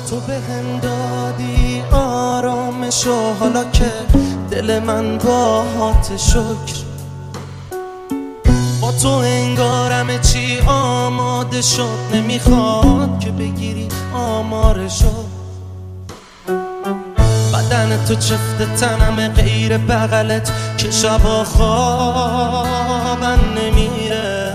تو بهم دادی آرامشو، حالا که دل من باهات شکر. با تو انگارم چی آماده شد، نمیخواد که بگیری آمارشو. بدن تو چفت تنم غیر بغلت که شبا خوابم نمیره.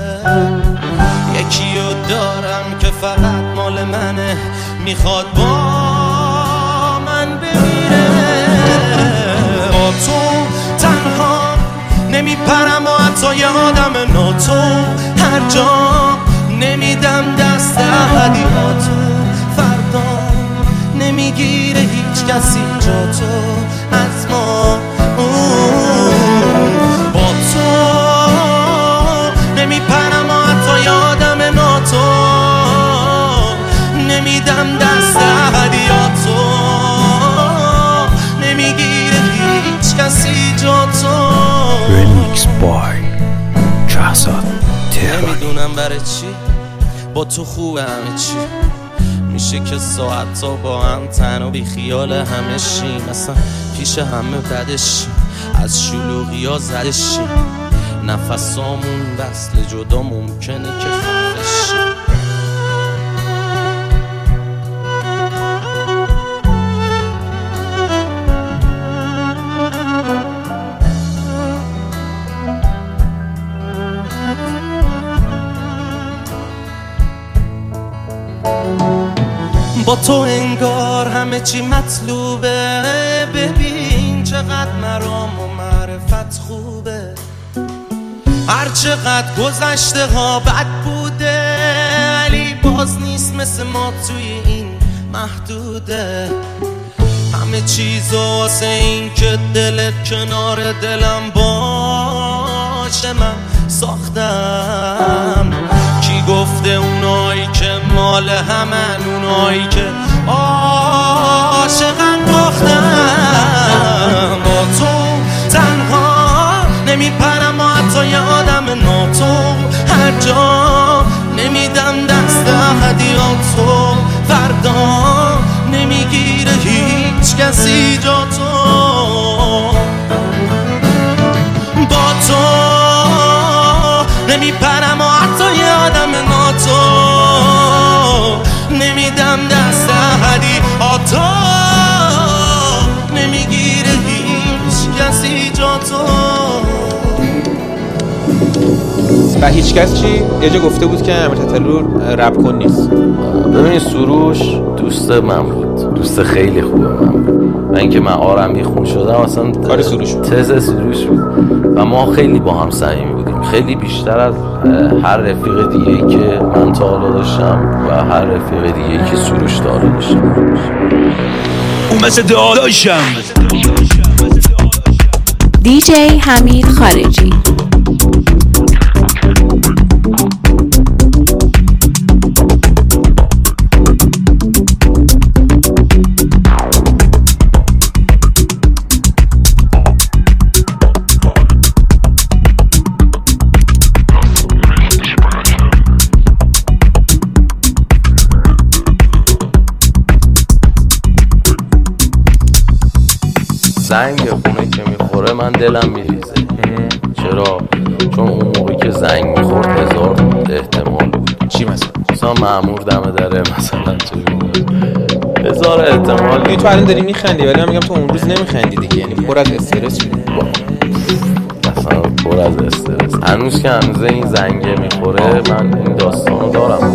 یکیو دارم که فقط مال منه، میخواد با من بمیره. با تو تنها نمیپرم و حتی یادم ناتو، هر جا نمیدم دست هدیاتو. فردا نمیگیره هیچ کسی جا تو از ما. با تو نمیپرم و حتی یادم ناتو، نمیدم دست هدیاتو. نمیگیره هیچ کسی جا تو. Remix by جهزاد تهرانی. نمیدونم برای چی با تو خوبه همه چی، میشه که ساعت تا با هم تن و بی خیال همه شیم. اصلا پیش همه بدشیم، از شلوغی ها زدشیم. نفسامون وصل جدا ممکنه که خفشیم. با تو انگار همه چی مطلوبه. ببین چقدر مرام و معرفت خوبه. هر چقدر گذشته ها بد بوده، ولی باز نیست مثل ما توی این محدوده. همه چیز واسه این که دلت کنار دلم باشه من ساختم. کی گفته اونایی که مال همن، اونایی که عاشقن باختم. با تو تنها نمیپرم و حتی یادم ناتو، هر جا نمیدم دست هدیاتو. فردا نمیگیره هیچ کسی جا تو. با تو نمیپرم و حتی یادم ناتو، نمیدم دست هدیاتو. نمیگیره هیچ کسی جا تو. و هیچ کس چی؟ یه جا گفته بود که امیر تتلو رپ کن نیست. ببینید سروش دوست من بود، دوست خیلی خوبه من بود. و اینکه من آرمی خون شدم اصلا کار سروش بود، تز سروش بود. و ما خیلی با هم صمیمی بودیم، خیلی بیشتر از هر رفیق دیگه‌ای که من تا حالا داشتم و هر رفیق دیگه‌ای که سروش تا حالا داشتم. اون مثل داداشم دیجی حمید خارجی. زنگ خونه که میخوره من دلم میریزه. چرا؟ چون اون موقعی که زنگ میخورد 1000 احتمال بود. چی مثلا؟ مثلا مأمور دم دره، مثلا توی 1000 احتمال. تو الان داری میخندی ولی من میگم تو اون روز نمیخندی دیگه، یعنی پر از استرس شدی. مثلا پر از استرس. هنوز که هنوز این زنگه میخوره من این داستانو دارم.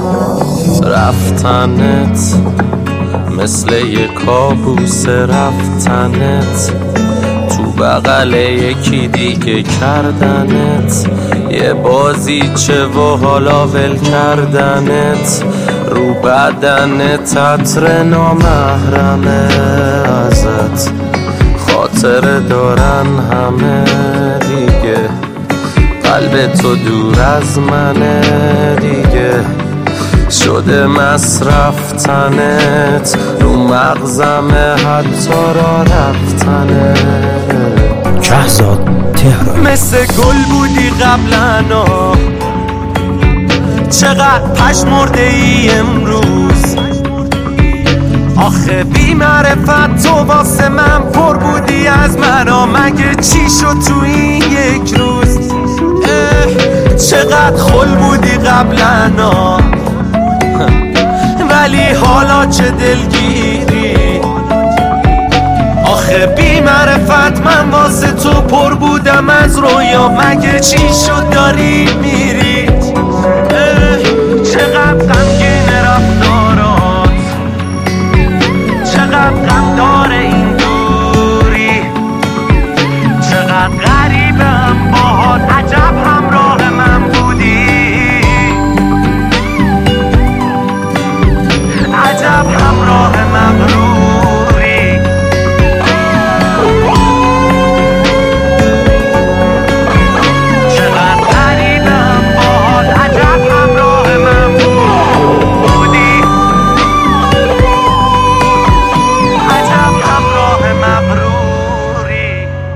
رفتنت مثل یه کابوس، رفتنت تو بغل یکی دیگه کردنت، یه بازیچه و حالا ول کردنت، رو بدنت عطر نامحرمه ازت، خاطره دارن همه دیگه، قلب تو دور از منه دیگه، شده مصرف تنت، رو مغزمه حتی را رفتنت. جهزاد تهرانی. مثل گل بودی قبلنا، چقدر پشمرده ای امروز، آخه بی معرفت تو واسه من پر بودی از منو، مگه چی شد تو این یک روز؟ چقدر خل بودی قبلا ولی حالا چه دلگیری. آخه بی معرفت من واسه تو پر بودم از رویا، مگه چی شد داری میری؟ چقدر غمگین رفتارات، چقدر غم داره این دوری، چقدر غریبم باهات، عجب همراه من بودی، عجب همراه مغروری. چقدر غریبم باهات، عجب همراه من بودی، عجب همراه مغروری.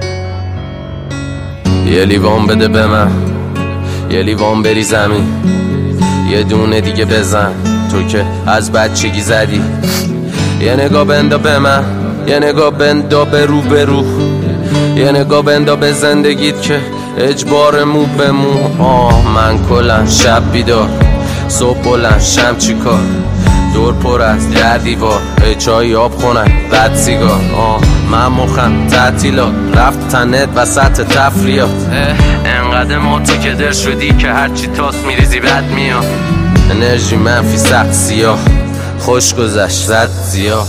یه لیوان بده به من، یه لیوان بری زمین، یه دونه دیگه بزن تو که از بچگی زدی. یه نگاه بندا به من، یه نگاه بندا به رو به رو، یه نگاه بندا به زندگیت که اجبار مو به مو. من کلن شب بیدار، صبح بلند شم چی کار، دور پر از در دیوار، چای آب خونن بد سیگار. من مخم تعطیلات، رفت تنت وسط تفریات، انقدر ما تو که در شدی که هرچی تاس میریزی بد میاد. انرژی منفی سخت سیاه، خوش گذشت رد زیاد.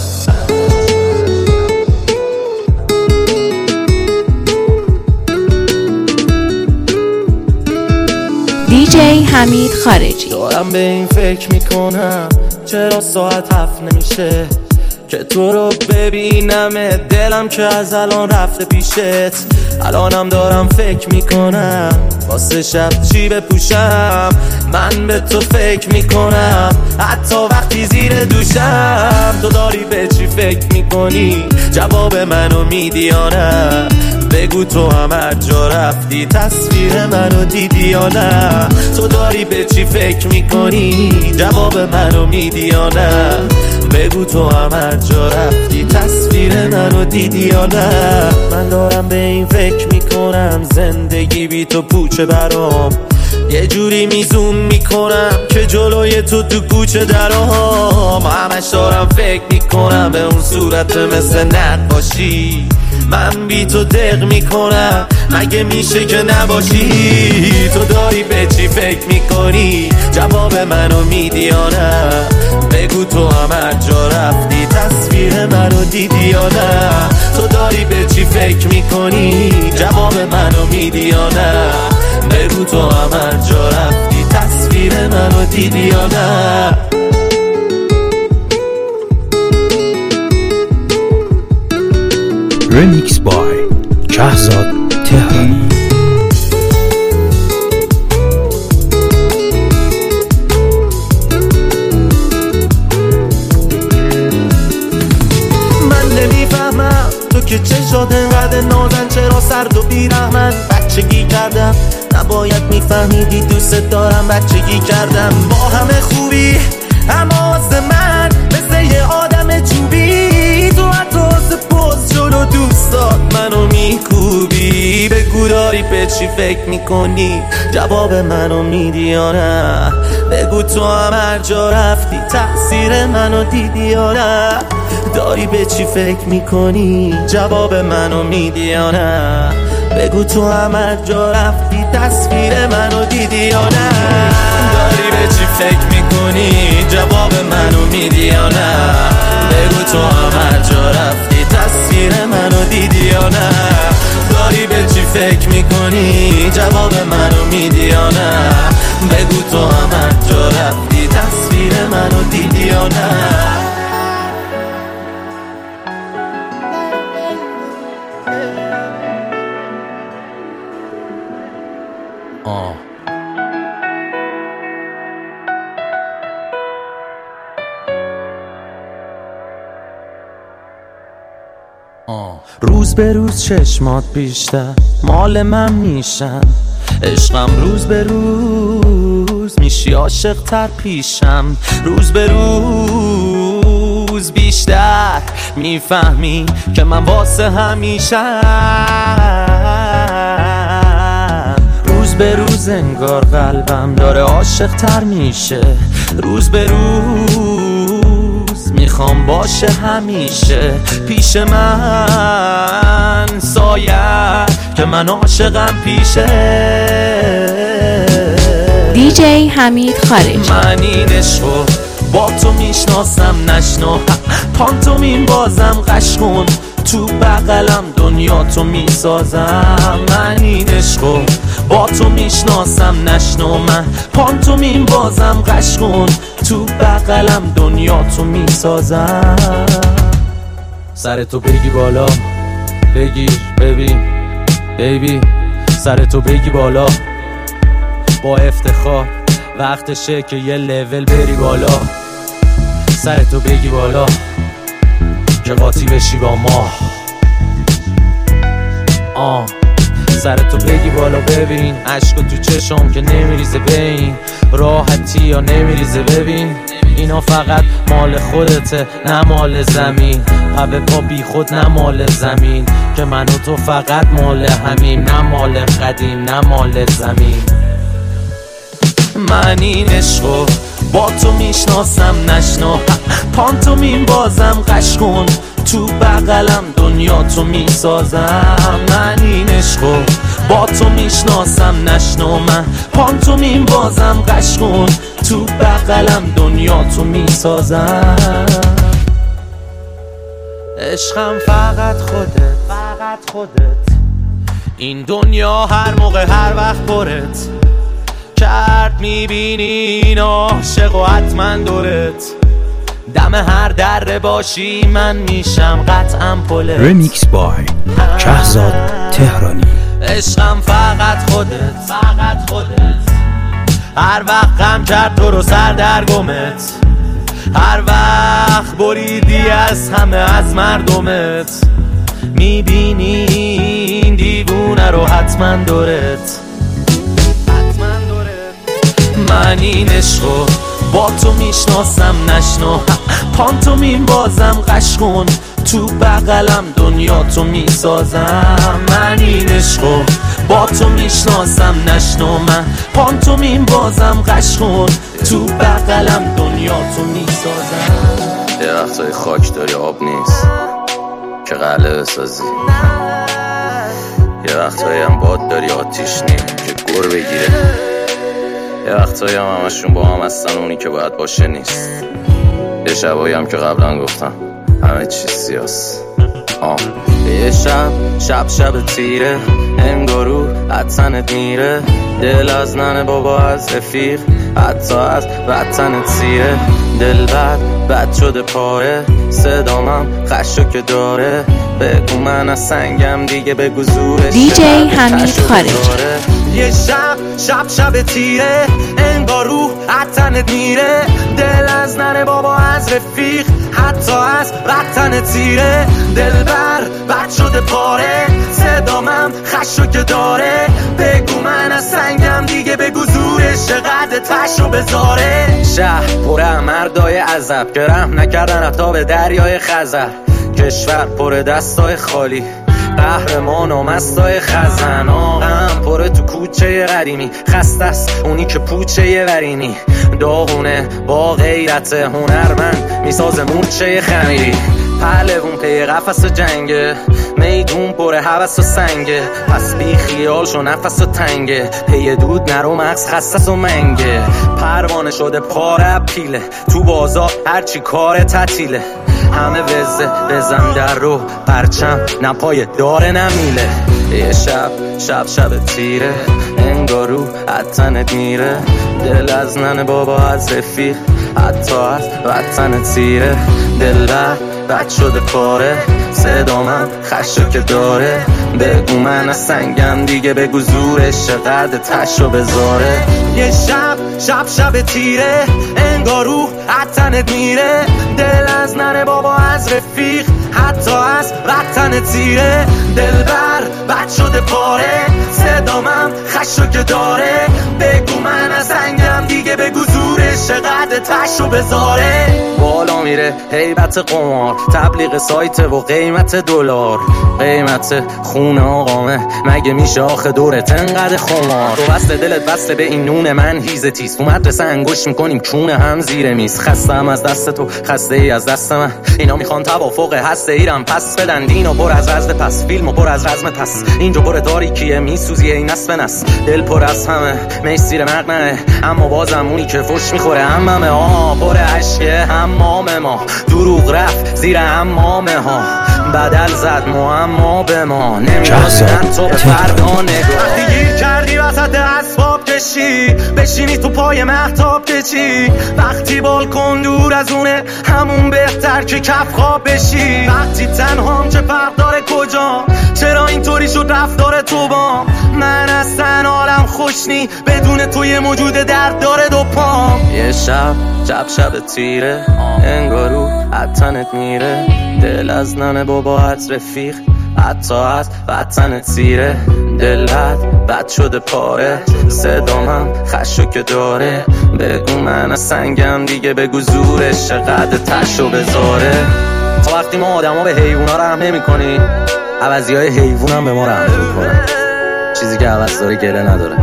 دیجی حمید خارجی. دارم به این فکر میکنم چرا ساعت 7 نمیشه که تو رو ببینم، دلم که از الان رفته پیشت. الانم دارم فکر میکنم واسه شب چی بپوشم، من به تو فکر میکنم حتی وقتی زیر دوشم. تو داری به چی فکر میکنی؟ جواب منو میدی یا نه؟ بگو تو هم هر جا رفتی تصویر منو دیدی یا نه؟ تو داری به چی فکر میکنی؟ جواب منو میدی یا نه؟ بگو تو هم هر جا رفتی تصویر منو دیدی یا نه؟ من دارم به این فکر میکنم زندگی بی تو پوچه برام، یه جوری میزوم میکنم که جلوی تو کوچه درام. همش دارم فکر میکنم به اون صورت مثل نقاشی، من بی تو دق میکنم مگه میشه که نباشی؟ تو داری به چی فکر میکنی؟ جواب منو میدی یا نه؟ بگو تو هم هر جا رفتی تصویر منو دیدی یا نه؟ تو داری به چی فکر میکنی؟ جواب منو میدی یا نه؟ بگو تو هم هر جا رفتی تصویر منو دیدی یا نه؟ Remix by شهزاد تهرانی. من نمیفهمم تو که چشات انقدر نازن، چرا سرد و بیرحمن؟ بچگی کردم نباید میفهمیدی دوست دارم، بچگی کردم با همه خوبی اما واسه من مثل یه آدم چوبی. تو حتی پوز جلو دوستات منو میکوبی. بگو داری به چی فکر میکنی؟ جواب منو میدی یا نه؟ بگو تو هم هر جا رفتی تأثیر منو دیدی یا نه؟ داری به چی فکر میکنی؟ جواب منو میدی یا نه؟ بگو تو هم هر جا رفتی تصویر منو دیدی یا نه؟ داری به چی فکر میکنی؟ جواب منو میدی یا نه؟ بگو تو هم هر جا رفتی تصویر منو دیدی یا نه؟ داری به چی فکر میکنی؟ جواب منو میدی یا نه؟ بگو تو هم هر جا رفتی تصویر منو دیدی یا نه؟ روز به روز چشمات بیشتر مال من میشن، عشقم روز به روز میشی عاشق تر پیشم. روز به روز روز بیشتر میفهمی که من واسه همیشه روز به روز انگار قلبم داره عاشق تر میشه روز به روز میخوام باشه همیشه پیش من سایه که من عاشقم پیشه دیجی حمید خارجی. من این عشقو با تو میشناسم نشنا پانتومین بازم قش کن تو بغلم دنیا تو میسازم من این عشقو با تو میشناسم نشنا من پانتومین بازم قش کن تو بغلم دنیا تو میسازم سرتو بگی بالا بگیر ببین بیبی سرتو بگی بالا با افتخار وقتشه که یه لول بری بالا سرتو بگی بالا که قاطی بشی با ما سرتو بگی بالا ببین عشقو تو چشم که نمیریزه ببین راحتی یا نمیریزه ببین اینا فقط مال خودته نه مال زمین پا پا بی خود نه مال زمین که من و تو فقط مال همین نه مال قدیم نه مال زمین من این عشقو با تو میشناسم نشنا پانتومین بازم قش کن تو بغلم دنیا تو میسازم من این عشقو با تو میشناسم نشنا من پانتومین بازم قش کن تو بغلم دنیا تو میسازم عشقم فقط خودت این دنیا هر موقع هر وقت پرت کرد میبینی این عاشق و حتما دورت دم هر دره باشی من میشم قطعا پلت رمیکس بای کهزاد تهرانی عشقم فقط خودت هر وقت غم کرد تو رو سر در گمت هر وقت بریدی از همه از مردمت میبینی این دیوونه رو حتما دورت من این عشقو با تو میشناسم نشنا پانتومین بازم قش کن تو بغلم دنیا تو میسازم من این عشقو با تو میشناسم نشنا من پانتومین بازم قش کن تو بغلم دنیا تو میسازم یه وقتای خاک داری آب نیست که قلعه بسازی یه وقتایی هم باد داری آتیش نیم که گر بگیره یه وقتایی هم همشون با هم هستن اونی که باید باشه نیست یه شبایی هم که قبلا گفتم همه چیز سیاست یه شب تیره انگارو حتنت میره دل از ننه بابا از رفیق حتی از وطنت سیره دل بد شده پاره صدامم خشو که داره بگو من از سنگم دیگه بگو زورش دیجی حمید خارجی یه شب تیره انگار رو حتنت میره دل از ننه بابا از رفیق حتی از وطنت سیره دل بد شده پاره صدامم خشو که داره بگو من از سنگم دیگه بگو زورش چقدر تشو بذاره شهر پر مردای عذب که رحم نکردن حتی به دریای خزر کشور پر دستای خالی قهرمان و مستای خزن آقم پره تو کوچه قدیمی خسته است اونی که پوچه ورینی داغونه با غیرت هنرمند میسازه مورچه خمیری پهلوون پی قفس جنگه میدون پر هوس و سنگه پس بی خیال شو نفس و تنگه پی دود نرو مغز خستس و منگه پروانه شده پاره پیله تو بازار هرچی کار تعطیله همه وزه بزن در رو پرچم نپای داره نمیله یه شب تیره انگارو حتنت میره دل از ننه بابا از رفیق حتی از وطنت سیره دل بد شده پاره صدامم خشو که داره بگو من از سنگم دیگه بگو زورش چقدر تشو بذاره یه شب تیره انگارو حتنت میره دل از ننه بابا از رفیق حتی از وطن تیره. دلبر بد شده پاره، صدامم خشو که داره. بگو من از سنگم دیگه، بگو زورش چقدر تشو بذاره. بالا میره هیبت قمار، تبلیغ سایت و قیمت دلار. قیمت خون آقامه مگه میشه آخه دورت انقدر خمار؟ تو وصل دلت وصل به این نون من هیزه تیز. تو مدرسه انگوش میکنیم کونه هم زیر میز. خستم از دست تو، خسته ای از دست من. اینا میخوان توافق هسته ایرم پس بدن. دینو پر از رزد پس، فیلمو پر از رزم پس. اینجا پر تاریکیه میسوزی این نصف نس. دل پر از همه میسیر مقنعه، اما بازم اونی که فش میخوره هممه. پر عشقه حمام ما، دروغ رفت زیر حمامه ها. بدل زد معما به ما، نمیدونن تو به فردا نگاه. وقتی گیر کردی وسط اسباب کشی، بشینی تو پای مهتاب کشی. وقتی بالکن دور از اونه، همون بهتر که کف خواب بشی. وقتی تنهام چه فرق داره کجا، چرا اینطوری شد رفتار تو با من؟ اصلا حالم خوش نی بدون تو، یه موجود درد داره دو پام. یه شب تیره، انگارو حتنت میره. دل از ننه بابا از رفیق، حتی از وطن تیره. دلت بد شده پاره، صدامم خشو که داره. بگو من از سنگم دیگه، بگو زورش چقدر تشو بذاره. تا وقتی ما آدم ها به حیوونا رحم نمی کنی، عوضی های حیوون هم به ما رحم نمی کنن. چیزی که عوض داره گله نداره.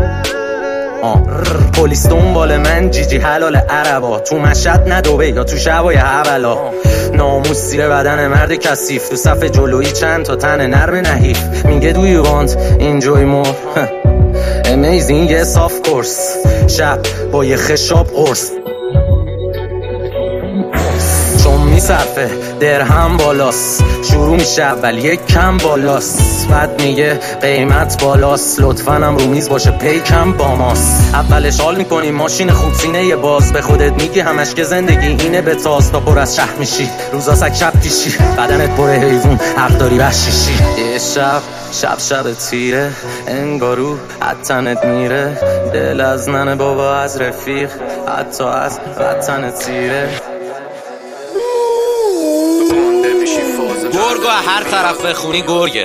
پلیس دنبال من، جیجی حلال عربا. تو مشهد ندوبه یا تو شبای حولا. ناموس زیر بدن مرد کثیف، تو صف جلویی چند تا تن نرم نحیف. میگه do you want enjoy more amazing yes of course. شب با یه خشاب قرص چون میصرفه درهم بالاست. شروع میشه اول یک کم بالاست، بعد میگه قیمت بالاست. لطفاً هم رو میز باشه پیکم با ماست. اولش حال میکنی ماشین خوب سینه یه باز. به خودت میگی همش که زندگی اینه به تاز. تا پر از شهر میشی روزا سک شب پیشی، بدنت پر حیوون حق داری وحشیشی. یه شب تیره، انگارو حتنت میره. دل از ننه بابا از رفیق، حتی از وطن تیره. گرگو هر طرف بخونی گرگه،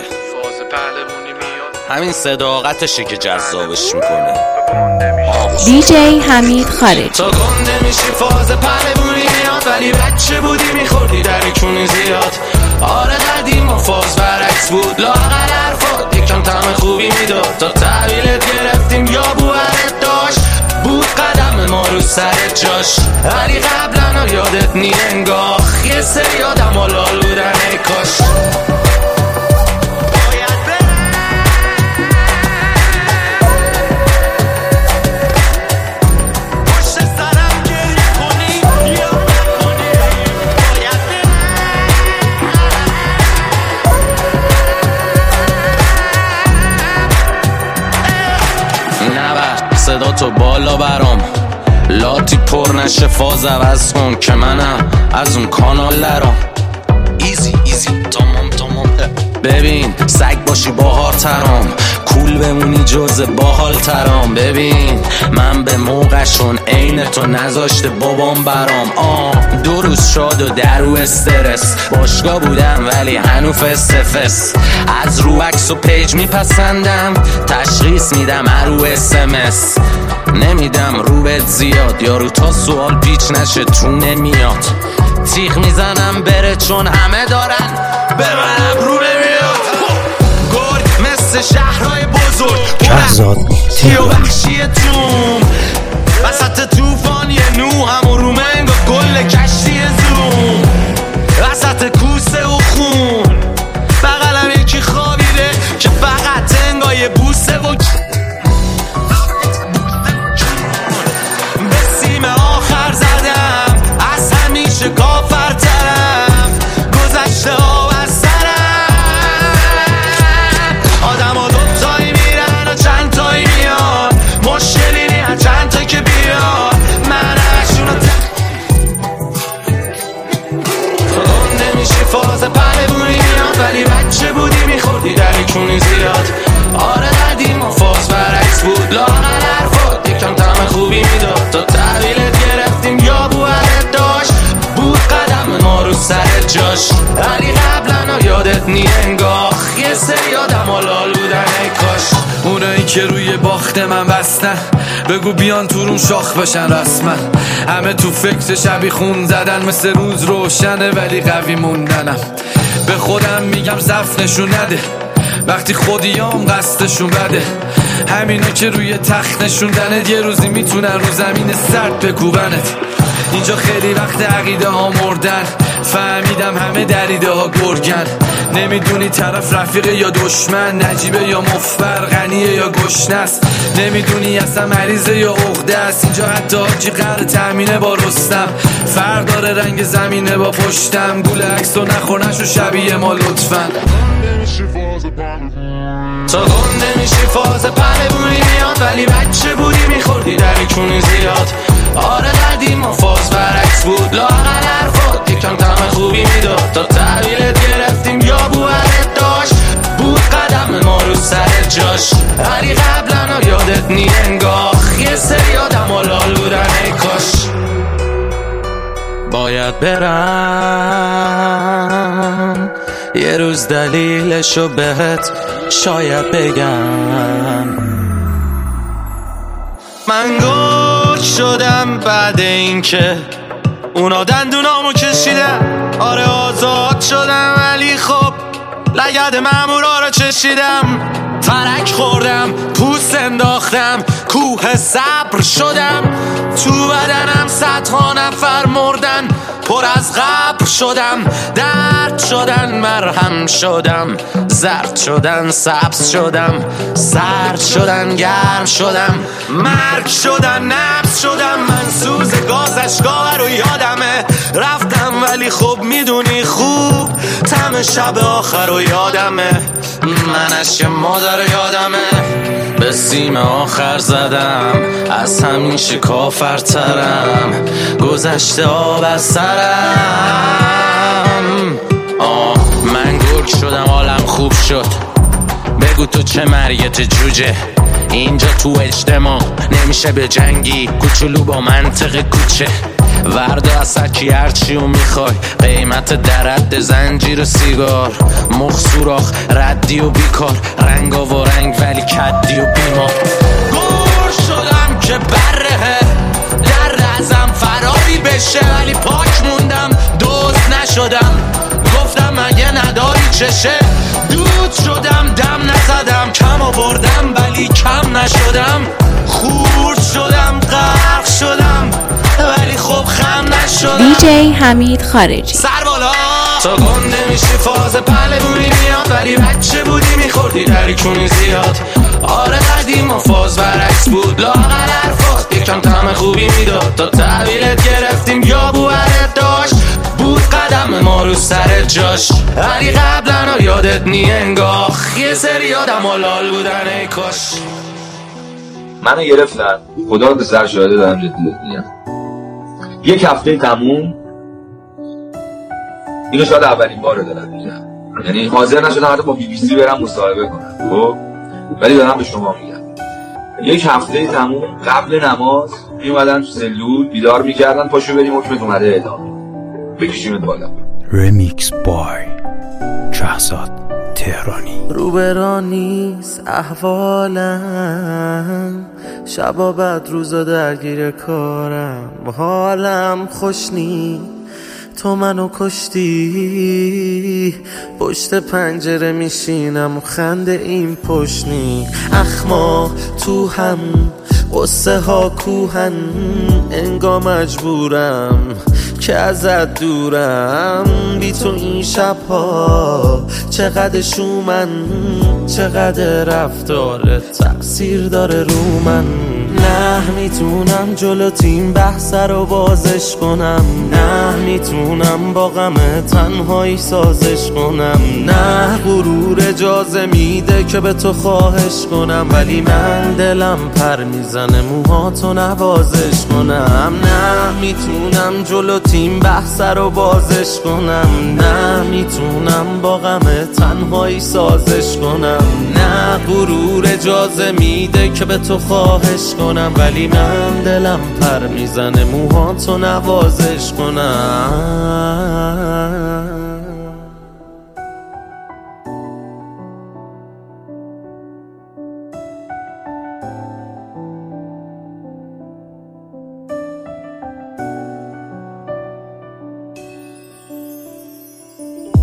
همین صداقتشه که جذابش میکنه. دیجی حمید خارجی. تا گنده میشی فاز پهلوونی میاد، ولی بچه بودی میخوردی در کونی زیاد. آره دردیم و فاز برعکس بود، لاغر حرفات یکم طعم خوبی میداد. تا تحویلت گرفتیم یا بوهرت داشت، بود قدم ما رو سر جاش. ولی قبلا یادت نی انگاه، یه سری آدم ها لال بودن ای کاش. صدا تو بالا برام، لاتی پر نشه فاز عوض کن که منم از اون کانال لرام. ایزی تمام. ببین سگ باشی باهار ترام، کول بمونی جز باحال ترام. ببین من به موقعشون عین تو نذاشته بابام برام. 2 روز شاد و درو استرس، باشگاه بودم ولی هنو فس. از رو عکس و پیج میپسندم، تشخیص میدم رو SMS. نمیدم رو بهت زیاد، یارو تا سوال پیچ نشه تو نمیاد. تیغ میزنم بره چون همه دارن به من رو نمیاد. گرگ مثل شهرهای بزرگ، کهزاد تیو وحشی توم وسط توفان یه نو هم و رومنگ و گل کشتی زوم. وسط کوسه و خون بغلم یکی خوابیده که فقط انگای بوسه و به سیم آخر زدم، از همیشه کافرترم. گذشته ها و سرم، آدم ها دوتایی میرن و چند تایی میان. مشکلی نیم چند تا که بیان، من اشون تو گنده میشی فاز پهلوونی میاد، ولی بچه بودی میخوردی در کونی زیاد. آره دردیم و فاز برعکس بود، لاغر حرفات یکم طعم خوبی میداد. تا تحویلت گرفتیم یا بوهرت داشت، بود قدم ما رو سر جاش. ولی قبلا یادت نی انگاه یه سری آدم لال بودن ای کاش. اونایی که روی باخت من بستن بگو بیان تو روم شاخ باشن رسما. همه تو فکر شبی خون زدن مثل روز روشنه ولی قوی موندنم. به خودم میگم ضعف نشون نده وقتی خودیام قصدشون بده. همینا که روی تخت نشوندنت یه روزی میتونن رو زمین سرد بکوبنت. اینجا خیلی وقت عقیده ها مردن فهمیدم همه دریده ها گرگن. نمیدونی طرف رفیقه یا دشمن، نجیبه یا مفبر، غنیه یا گشنست. نمیدونی اصلا مریضه یا عقده است. اینجا حتی حاجی قرار تأمینه با رستم. فرداره رنگ زمینه با پشتم. گول عکس و نخور نشو شبیه ما لطفا. تا گنده میشی فاز پهلوونی میاد ولی بچه بودی میخوردی دری کونی زیاد. آره قدیم ما فاز برعکس بود لاغر حرفات یکم طعم خوبی میداد. تا تحویلت گرفتیم یا بوهرت داشت بود قدم ما رو سر جاش. ولی قبلا یادت نی انگاه یه سری آدم لال بودن ای کاش. باید برم یه روز دلیلشو بهت شاید بگم. من گل شدم بعد این که اونا دندونامو کشیدن. آره آزاد شدم ولی خب لگد مامورا رو چشیدم. ترک خوردم پوست انداختم کوه صبر شدم. تو بدنم صدها نفر مردن پر از قبر شدم. درد شدن مرهم شدم زرد شدن سبز شدم. سرد شدن گرم شدم مرگ شدن نبض شدم. من سوز گاز اشکا رو یادمه رفتم ولی خب میدونی خوب طعم شب آخر رو یادمه. من اشک مادر یادمه به سیم آخر زدم از همین شکافرترم گذشته آب از سرم. من گل شدم حالم خوب شد بگو تو چه مریت جوجه. اینجا تو اجتماع نمیشه به جنگی کوچولو با منطق کوچه. وردا از سکی هرچی و میخوای قیمت درد زنجیر و سیگار. مخ سوراخ ردی و بیکار رنگا و رنگ ولی کدی و بیمار. گور شدم که بره در ازم فراری بشه ولی پاک موندم دوست نشدم. گفتم مگه نداری چشه دود شدم دم نزدم کم آوردم ولی کم نشدم. خورد شدم غرق شدم ولی خب خم نشدم. دیجی حمید خارجی سر بالا تا گنده میشی فاز پهلوونی میاد ولی بچه بودی میخوردی دری کونی زیاد. آره قدیم ما فاز برعکس بود لاغر حرفات یکم طعم خوبی میداد. تا تحویلت گرفتیم یا بوهرت داشت بود قدم ما رو سر جاش. ولی قبلا یادت نی انگاه یه سری آدم لال بودن ای کاش. منو گرفتن خدا رو به سر شاهده دارم جدی میگم. یک هفته تموم اینو شاید اولین باره دارم میگم. یعنی حاضر نشدم حتی با بی بی سی برم مصاحبه کنم خب ولی دارم به شما میگم. یک هفته تموم قبل نماز میومدن تو سلول بیدار میکردن پاشو بریم حکمت اومده اعلام بکشیمت بالا. رمیکس بای شهزاد تهرانی. روبرا نیست احوالم شبا بعد روزا درگیر کارم. حالم خوش نی تو منو کشتی. پشت پنجره میشینم و خنده این پشنی. اخما تو هم قصه ها کوهن انگا مجبورم که ازت دورم. بی تو این شبها چقدر شومن چقدر رفتارت تأثیر داره رو من. نه میتونم جلو تیم بحث رو بازش کنم. نه میتونم با غم تنهایی سازش کنم. نه غرور اجازه میده که به تو خواهش کنم. ولی من دلم پر میزنه موهاتو نوازش کنم. نه میتونم جلو تیم بحث رو بازش کنم. نه میتونم با غم تنهایی سازش کنم. نه غرور اجازه میده که به تو خواهش کنم. ولی من دلم پر میزنه موهاتو نوازش کنم.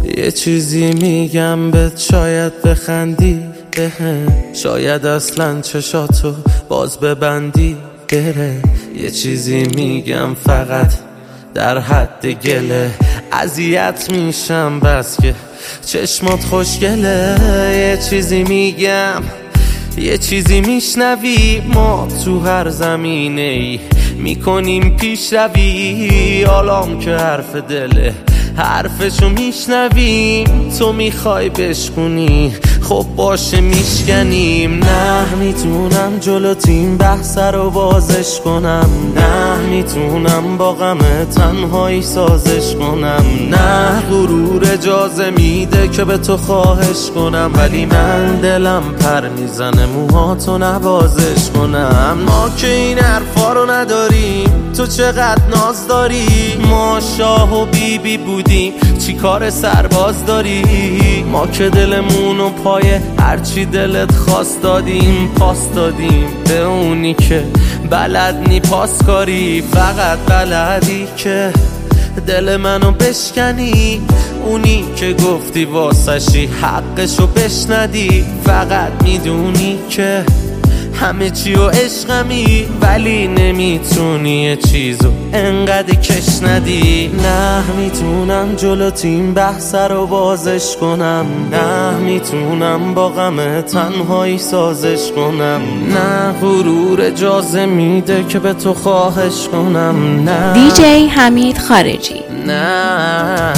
یه چیزی میگم بهت شاید بخندی بهم، شاید اصلا چشاتو باز ببندی بره. یه چیزی میگم فقط در حد گله، اذیت میشم بس که چشمات خوشگله. یه چیزی میگم یه چیزی میشنوی، ما تو هر زمینه ای میکنیم پیشروی. حالام که حرف دله حرفشو میشنویم، تو میخوای بشکنی خب باشه میشکنیم. نه میتونم جلو تیم بحث رو بازش کنم، نه میتونم با غم تنهایی سازش کنم، نه غرور اجازه میده که به تو خواهش کنم، ولی من دلم پر میزنه موهاتو نوازش کنم. ما که این حرفا رو نداریم، تو چقدر ناز داری. ما شاه و بیبی بودیم، چی کار سرباز داری؟ ما که دلمونو پای هرچی دلت خواست دادیم، پاس دادیم به اونی که بلد نی پاس کاری. فقط بلدی که دل منو بشکنی، اونی که گفتی واسشی حقشو بشندی. فقط میدونی که همه چی و عشقمی، ولی نمیتونی یه چیزو انقدر کش ندی. نه میتونم جلو تیم بحث رو بازش کنم، نه میتونم با غم تنهایی سازش کنم، نه غرور اجازه میده که به تو خواهش کنم. نه دیجی حمید خارجی. نه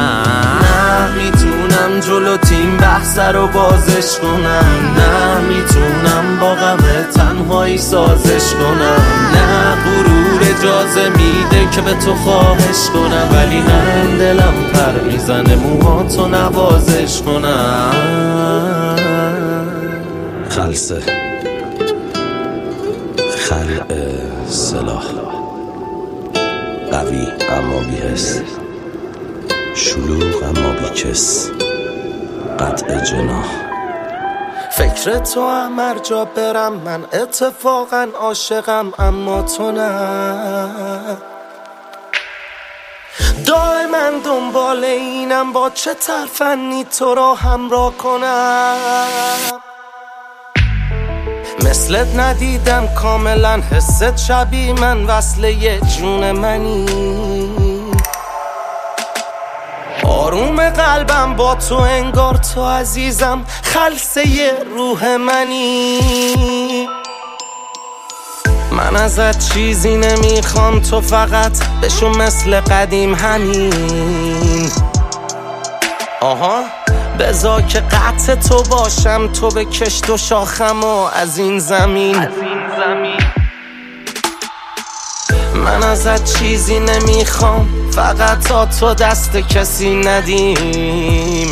میتونم جلو تیم بحث رو بازش کنم، نه میتونم با غم تنهایی سازش کنم، نه غرور اجازه میده که به تو خواهش کنم، ولی من دلم پر میزنه موهاتو نوازش کنم. خلصه خلق سلاح، قوی اما بی‌حس، شلوغ اما بی‌کس، قطع جناح. فکر تو هم هر جا برم، من اتفاقا عاشقم اما تو نه. دائما دنبال اینم با چه ترفنی تو را همراه کنم. مثلت ندیدم کاملا، حست شبیه من، وصله یه جون منی. آروم قلبم با تو انگار تو عزیزم، خلصه یه روح منی. من ازت چیزی نمیخوام، تو فقط بشو مثل قدیم همین. آها بذار که قطع تو باشم، تو به کشت و شاخم و از این زمین. من ازت چیزی نمیخوام، فقط تا تو دست کسی ندیم.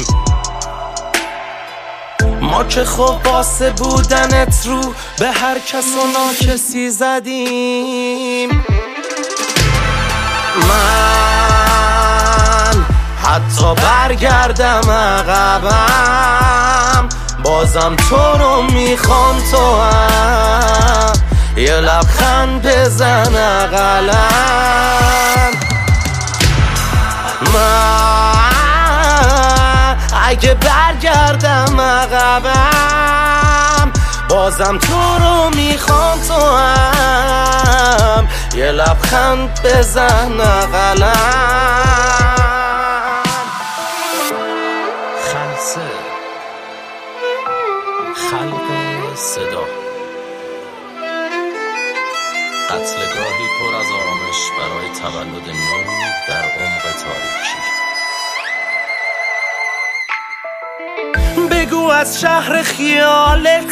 ما که خب واسه بودنت رو به هر کس و ناکسی زدیم. من حتی برگردم عقبم، بازم تو رو میخوام، تو هم یه لبخند بزن اقلم. من اگه برگردم عقبم، بازم تو رو میخوام، تو هم یه لبخند بزن اقلم. خلصه خلق صدا، قتلگاهی پر از آرامش برای تولد نور در عمق تاریکی. بگو از شهر خیالت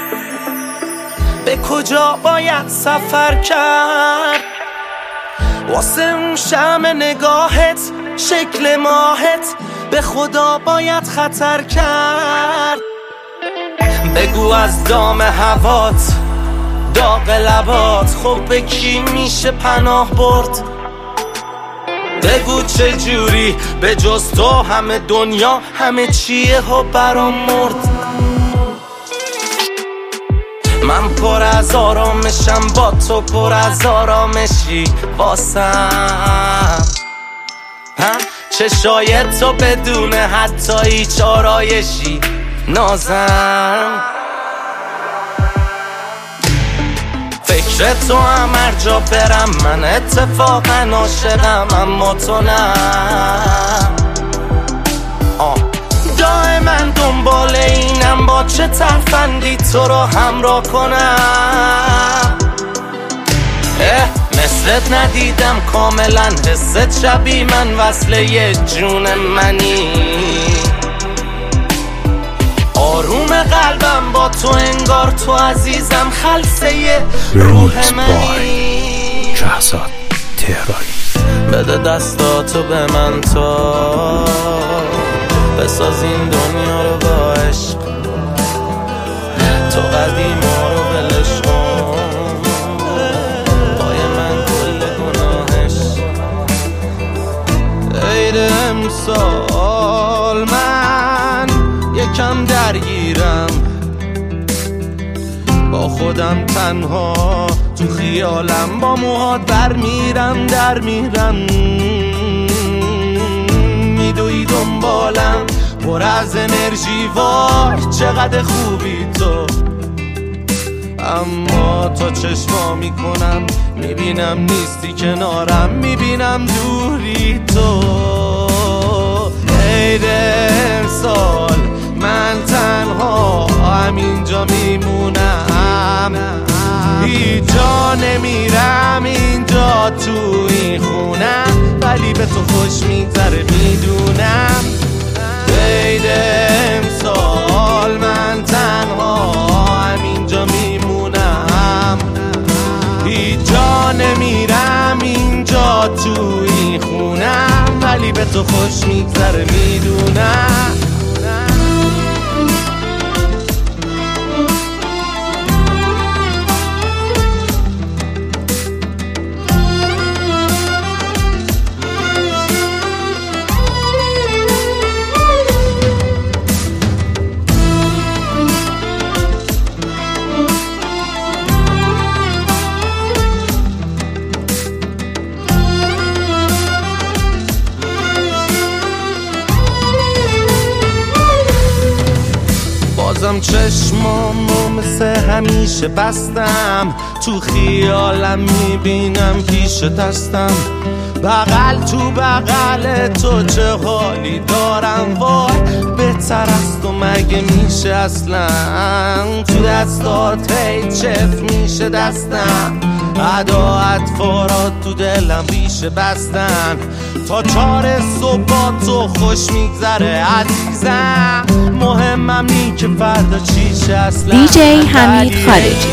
به کجا باید سفر کرد، واسه اون شمع نگاهت، شکل ماهت، به خدا باید خطر کرد. بگو از دام هوات، داغ لبات، خب به کی میشه پناه برد؟ بگو چه جوری به جز تو همه دنیا همه چیه ها برام مرد. من پر از آرامشم، با تو پر از آرامشی واسم. چشای تو بدون حتی هیچ آرایشی نازم. فکر تو هم هر جا برم من اتفاقا عاشقم، اما تو نه. دائما دنبال اینم با چه ترفندی تو رو همراه کنم. مثلت ندیدم کاملا، حست شبیه من، وصل یه جون منی. آروم قلبم با تو انگار تو عزیزم، خلصه روح منی. شهزاد تهرانی. بده دستاتو به من تا بساز این دنیا رو با عشق، تو قدیما رو بلش کن، پای من کل گناهش. عید امسال من یکم درگیرم، با خودم تنها تو خیالم، با موهات برمیرم در میرم، میدوی دنبالم پر از انرژی. وای چقدر خوبی تو، اما تا چشما میکنم میبینم نیستی کنارم، میبینم دوری تو. عید امسال من تنها همینجا میمونم، هیچ جا نمیرم اینجا تو این خونم، ولی به تو خوش میگذره میدونم. عید امسال من تنها همینجا میمونم، هیچ جا نمیرم اینجا تو این خونم، ولی به تو خوش میگذره میدونم. بازم چشمامو مثل همیشه بستم، تو خیالم میبینم پیش دستم، بغل تو بغل تو چه حالی دارم. وای بهتر از تو مگه میشه اصلا، تو دستات هی چف میشه دستم، ادا اطفارات تو دلم ریشه بستن، تا 4 صبح تو خوش میگذره عزیزم. مهمم نی که فردا چیشه اصلا. دیجی حمید خارجی.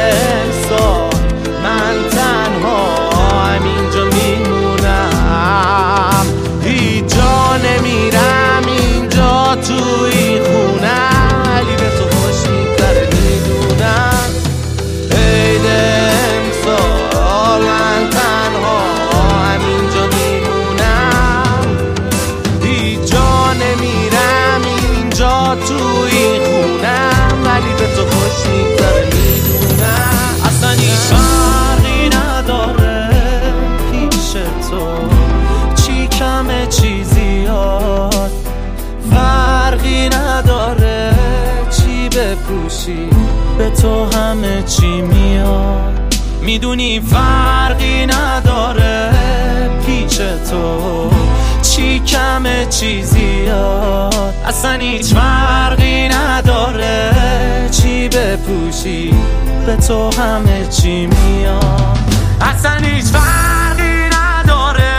من تنها همینجا میمونم، هیچ جا نمیرم اینجا تو این خونم، ولی به تو خوش میگذره میدونم. عید امسال من تنها همینجا میمونم، هیچ جا نمیرم اینجا تو این خونم، ولی به تو خوش میگذره میدونم. اصلا هیچ فرقی نداره پیش تو، چی کمه چی زیاد، فرقی نداره چی بپوشی، به تو همه چی میاد. میدونی فرقی نداره پیش تو، چی کمه چی زیاد، اصلا هیچ فرقی نداره چی بپوشی، به تو همه چی میاد. اصلا هیچ فرقی نداره،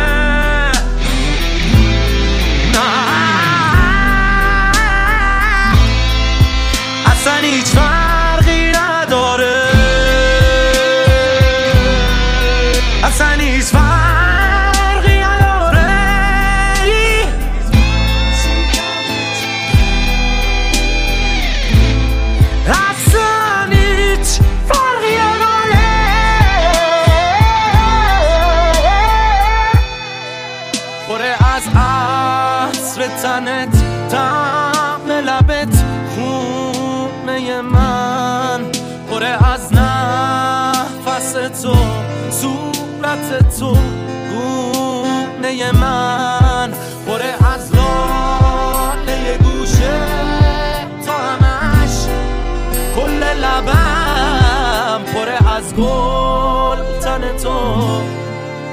اصلا هیچ فرقی نداره، اصلا هیچ فرقی نداره، اصلا هیچ فرقی نداره. پره از عطر تنت، طعم لبت، خونه من، پره از نفس تو، صورت تو، گونه من،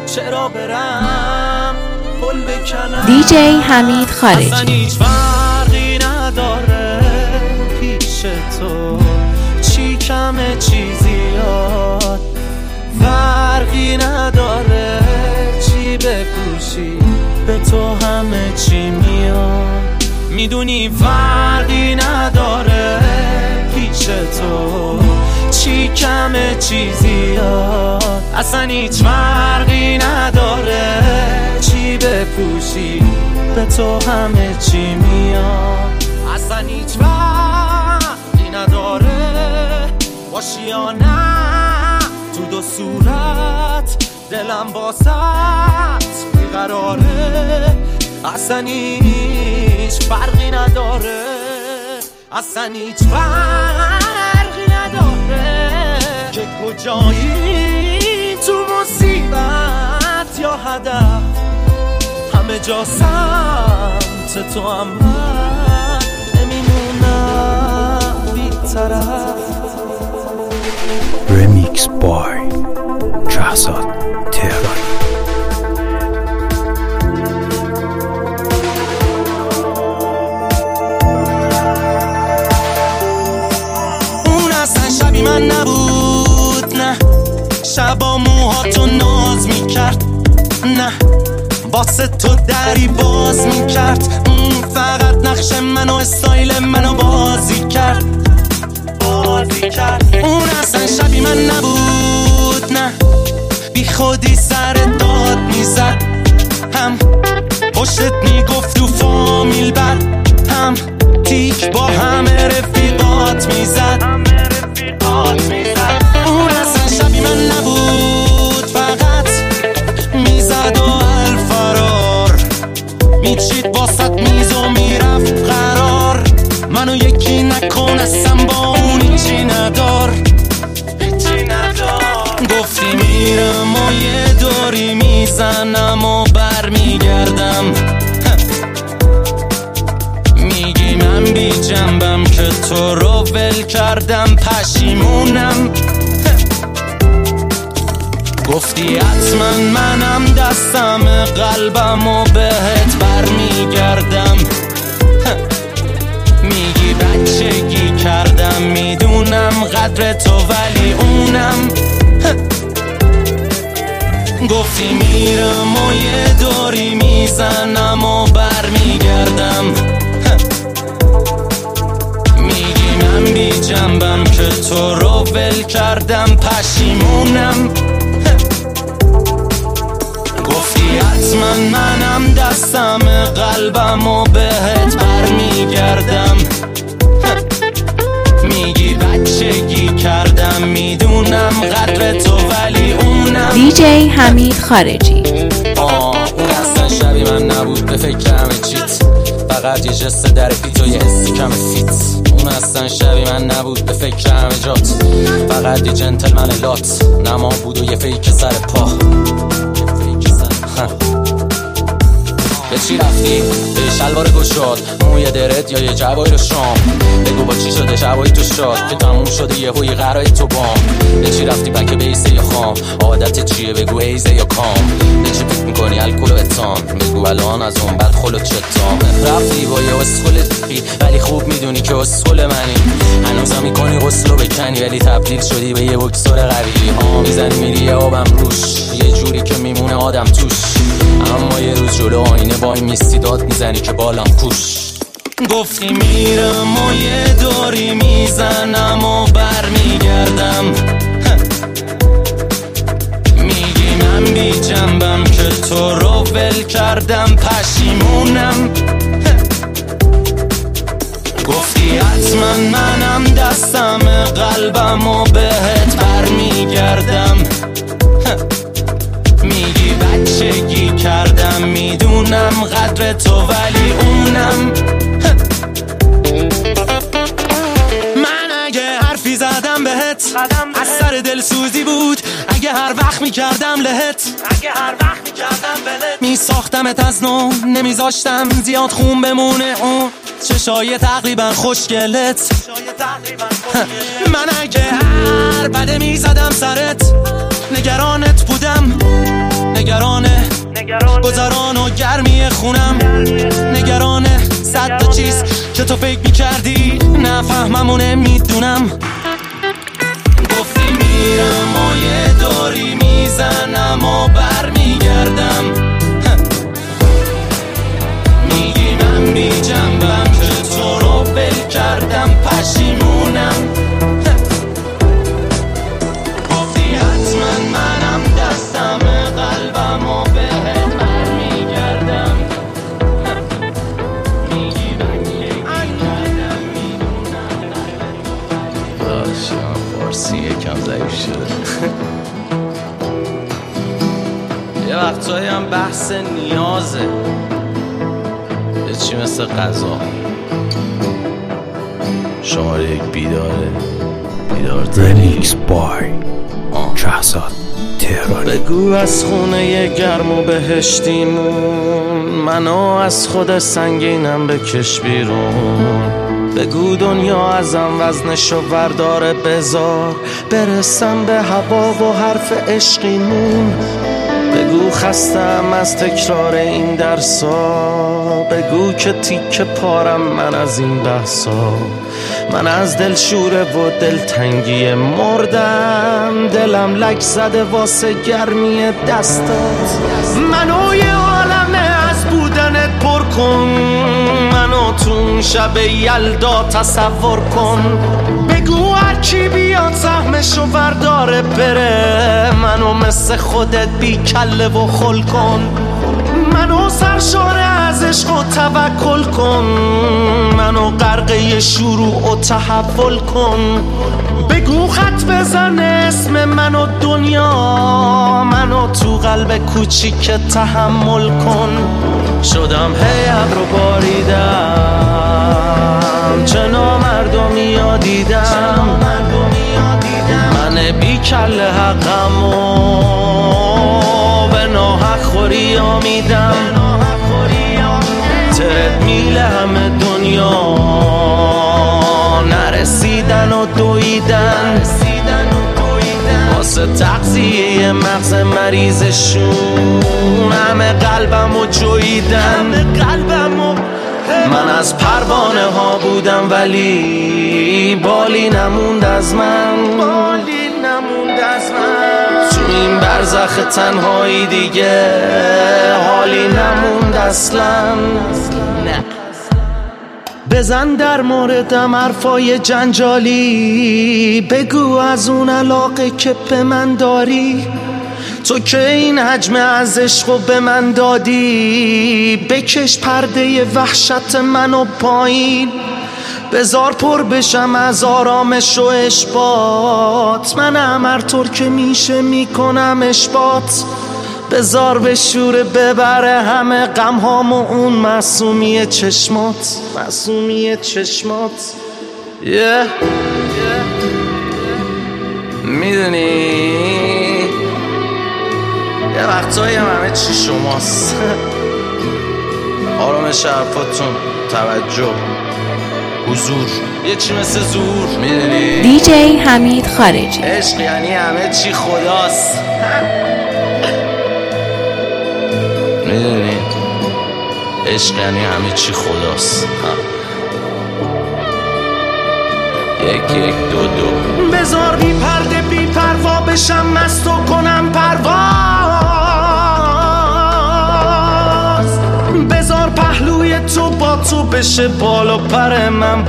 چرا برم پل بکنم. دیجی حمید خارجی. اصلا هیچ فرقی نداره پیش تو چی کمه چی زیاد، فرقی نداره چی بپوشی به تو همه چی میاد. میدونی فرقی نداره پیش تو چی کمه چی زیاد، اصلا هیچ فرقی نداره چی بپوشی به تو همه چی میاد. اصلا هیچ فرقی نداره باشی یا نه تو دو صورت دلم واسط بیقراره. اصلا هیچ فرقی نداره، اصلا هیچ فرقی نداره که کجایی تو مصیبت یا هدف، همه جا سمت تو هم نمیمونم بی طرف. رمیکس بای شهزاد تهرانی. شبی من نبود، نه شبا موهاتو ناز میکرد، نه واسه تو دری باز میکرد، فقط نقش منو استایل منو بازی کرد. اون اصلا شبی من نبود، نه بی خودی سر داد میزد، هم پشتت میگفت تو فامیل بد، هم تیک با همه رفیقات میزد. اون اصلا شبی من نبود، فقط میزد و الفرار میچید واسط میز و میرفت قرار. منو یکی نکن اصلا با اون هیچی ندار. گفتی میرم و یه دوری میزنم و بر میگردم، میگی من بی جنبم که تو رو ول کردم پشیمونم. گفتی حتما منم دستم قلبم و بهت بر میگردم، میگی بچگی کردم میدونم قدر تو ولی اونم. گفتی میرم و یه دوری میزنم و بر میگردم، میگی من بی جنبم که تو رو ول کردم پشیمونم. گفتی حتما منم دستم قلبم و بهت بر میگردم، میگی بچگی کردم میدونم قدر تو ولی اونم. دیجی حمید خارجی. اون اصلا شبی من نبود به فکرم چیت، فقط یه جست در پیت و یه حسی کم فیت. اون اصلا شبی من نبود به فکر همه جات، فقط یه جنتلمن لات نما بود و یه فیک سر پا. به چی رفتی؟ به شلوار گشاد موی درت یا یه جوایی رو شام؟ بگو با چی شده جوایی تو شاد که تموم شده یه هوی قرای تو بام؟ به چی رفتی بک بیسه یا خام؟ عادت چیه بگو هیزه یا کام؟ به چی فکر میکنی الکل و اتام؟ بگو الان از اون بعد خلوت چتام. رفتی با یه اسخل دیگی ولی خوب میدونی که اسخل منی، هنوزم میکنی غسلو بکنی ولی تبدیل شدی به یه بکسور قوی. میزنی میری یه آبم روش یه جوری که میمونه آدم توش، اما یه روز جلو آینه وای میستی داد میزنی که بالام کوش. گفتی میرم و یه دوری میزنم و بر میگردم، میگی من بی جنبم که تو رو ول کردم پشیمونم. گفتی حتما منم دستم قلبم و بهت بر میگردم، میگی بچگی کردم میدونم قدر تو ولی اونم. من اگه حرفی زدم بهت از سر دلسوزی بود، اگه هر وقت میکردم لهت، میساختمت از نو نمیذاشتم زیاد خون بمونه اون چشای تقریبا خوشگلت. من اگه هر بده میزدم سرت، نگرانت بودم نگرانه گذران و گرمی خونم، نگرانه صد تا چیز که تو فکر میکردی نفهمم و نمیدونم. گفتی میرم و یه دوری میزنم و برمیگردم، میگی من بی جنبم که تو رو بل کردم پشیمونم. گفتی حتما منم دستم قلبم و بهت برمیگردم، میگی من کردم میدونم. فارسی یکم ضعیف شده. یه وقتایی هم بحث نیازه، یه چی مثل غذا. شماره یک بیداره رمیکس بای شهزاد تهرانی. بگو از خونه گرم و بهشتیمون منو از خود سنگینم بکش بیرون. بگو دنیا ازم وزنشو ورداره بذار برسم به هوا و حرف عشقیمون. بگو خستم از تکرار این درسا، بگو که تیکه پارم من از این بحثا. من از دل شوره و دلتنگی مردم، دلم لک زده واسه گرمی دستات. منو یه عالمه از بودنت پر کن، منو تو شب یلدا تصور کن. بگو هرکی بیاد سهمشو ورداره بره، منو مثل خودت بی کله و خل کن. منو سرشاره از عشق و توکل کن، منو غرقه شروع و تحول کن. بگو خط بزن اسم منو دنیا، منو تو قلب کوچیک تحمل کن. شدم هی ابرو باریدم، چه نامردمی ها دیدم، من بی کل حقم و به ناحق خوری آمیدم. ترد میل همه دنیا نرسیدن و دویدن، واسه تغذیه مغز مریضشون همه قلبم و جویدن. من از پروانه ها بودم ولی بالی نموند از من، تو این برزخ تنهایی دیگه حالی نموند اصلا. بزن در موردم حرفای جنجالی، بگو از اون علاقه که به من داری. تو که این حجم از عشقو به من دادی، بکش پرده وحشت منو پایین. بذار پر بشم از آرامش و اشباط، منم هر طور که میشه میکنم اشباط. بذار به شور ببره همه غم هام و اون معصومی چشمات، معصومی چشمات. میدونی یه وقتایی همه چی شماست. آرامش حرفاتون، توجه، حضور، یه چی مثل زور. میدونی دیجی حمید خارجی. عشق یعنی همه چی خداست. میدونی عشق یعنی همه چی خداست. یک دو بذار بی پرده بی پروا بشم مست و کنم پرواز. بذار پهلوی تو با تو بشه بال و پر من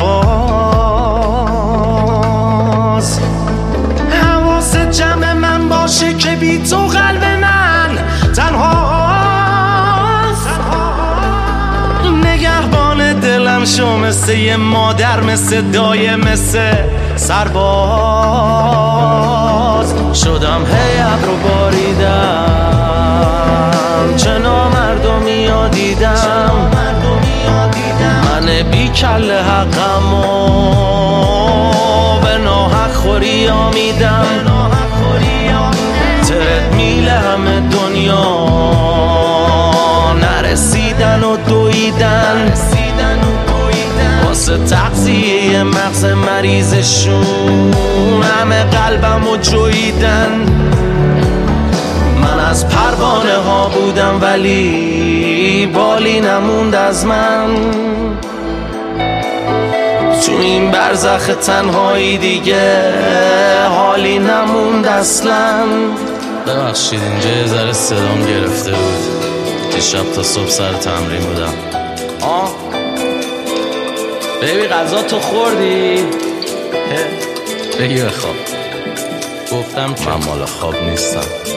باز. حواس جمع من باشه که بی تو قلب من تنهاست. نگهبان دلم شو مثل یه مادر، مثل دایه، مثل سرباز. شدم هی ابرو باریدم، چه نامردمی ها دیدم، من بی کل حقم و به ناحق خوری آمیدم. ترد میل همه دنیا نرسیدن و دویدن، واسه تغذیه مغز مریضشون همه قلبم و جویدن. من از پروانه ها بودم ولی بالی نموند از من، تو این برزخ تنهایی دیگه حالی نموند اصلا. ببخشید اینجا یه ذره صدام گرفته بود، دیشب تا صبح سر تمرین بودم. بیبی غذا تو خوردی؟ بگی بخواب. گفتم که من مال خواب نیستم.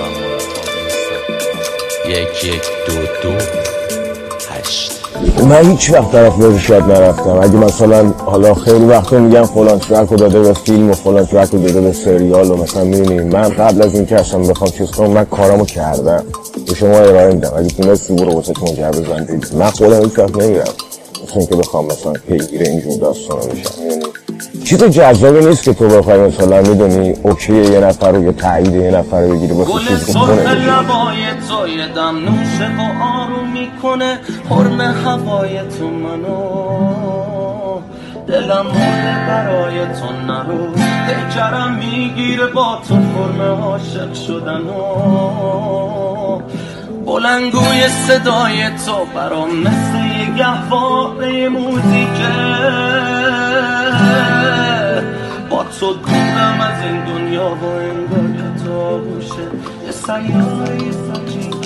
1 1 2 2 8. من هیچ وقت طرف ارشاد نرفتم. اگه مثلا حالا خیلی وقتا میگم فلان ترک رو داده به فیلم و فلان ترک رو داده به سریال و مثلا میبینیم، من قبل از اینکه اصلا بخوام چیز کنم من کارامو کردم، به شما ارائه میدم. اگه تونستی برو واسه تو مجوز بندید. من خودم هیچ وقت نمیرم مثلا اینکه بخوام مثلا پیگیر اینجور داستانا بشم. چیز جذابی نیست که تو بخوای مثلا میدونی اوکی یه نفر رو یا تایید یه نفر رو بگیری بخواد چیز کنه. گل سرخ لبای تو یه دم نوشه و آروم میکنه، حرم هوای تو منو، دلم مونه برای تو نرو، پیکرم میگیره با تو فرم عاشق شدن و بلندگوی صدای تو برام مثل یه گهواره موزیکه، با تو دورم از این دنیا و انگار که تو آغوشه یه سیاره سجیده.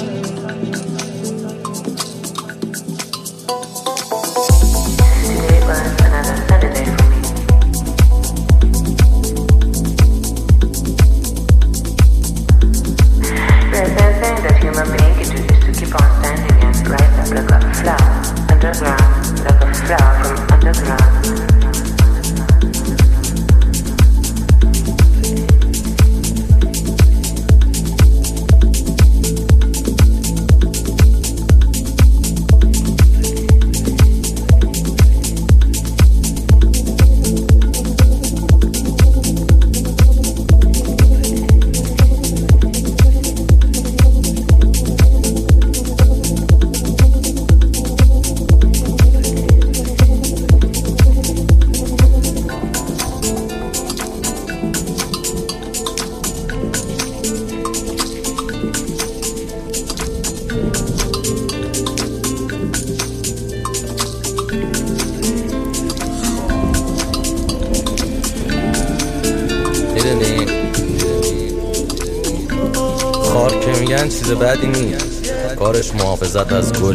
خار که میگن چیز بدی نیست، کارش محافظت از گل،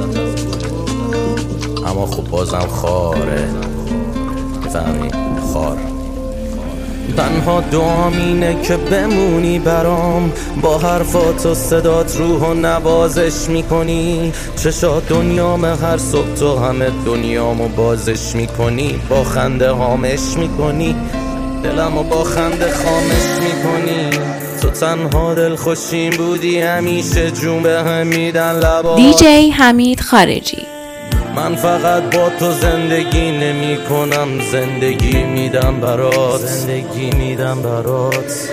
اما خب بازم خاره، میفهمی؟ خار. تنها دعام اینه که بمونی برام، با حرفات و صدات روح و نوازش میکنی، چشات دنیام هر صبح تو همه دنیامو بازش میکنی، با خنده هامش میکنی، دلمو با خنده خامش میکنی، تو تنها دل خوشیم بودی همیشه، جون به هم میدن لبات. دیجی حمید خارجی. من فقط با تو زندگی نمی کنم، زندگی میدم برات، زندگی میدم برات.